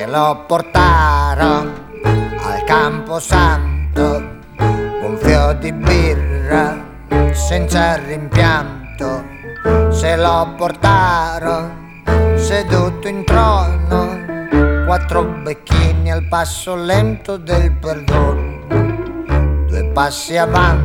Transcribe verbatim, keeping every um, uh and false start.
e lo portarono al Camposanto, gonfio di birra senza rimpianto. Se lo portarono seduto in trono, quattro becchini al passo lento del perdono, due passi avanti